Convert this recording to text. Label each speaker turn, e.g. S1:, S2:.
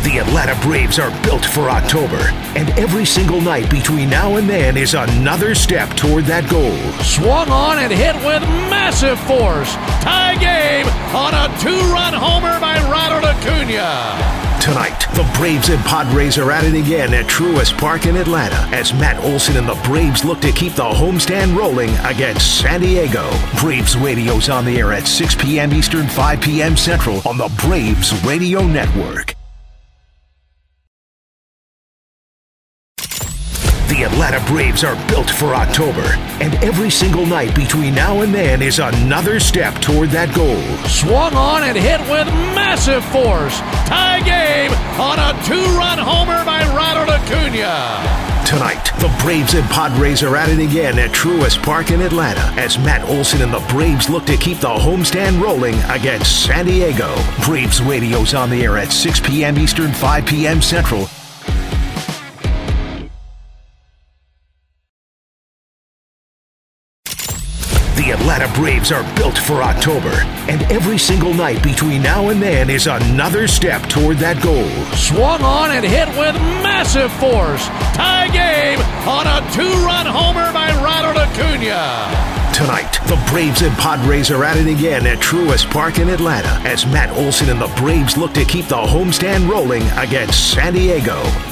S1: The Atlanta Braves are built for October, and every single night between now and then is another step toward that goal.
S2: Swung on and hit with massive force. Tie game on a 2-run homer by Ronald Acuna.
S1: Tonight, the Braves and Padres are at it again at Truist Park in Atlanta as Matt Olson and the Braves look to keep the homestand rolling against San Diego. Braves Radio's on the air at 6 p.m. Eastern, 5 p.m. Central on the Braves Radio Network. The Atlanta Braves are built for October, and every single night between now and then is another step toward that goal.
S2: Swung on and hit with massive force. Tie game on a 2-run homer by Ronald Acuna.
S1: Tonight, the Braves and Padres are at it again at Truist Park in Atlanta as Matt Olson and the Braves look to keep the homestand rolling against San Diego. Braves Radio's on the air at 6 p.m. Eastern, 5 p.m. Central. The Atlanta Braves are built for October, and every single night between now and then is another step toward that goal.
S2: Swung on and hit with massive force. Tie game on a 2-run homer by Ronald Acuna.
S1: Tonight, the Braves and Padres are at it again at Truist Park in Atlanta as Matt Olson and the Braves look to keep the homestand rolling against San Diego.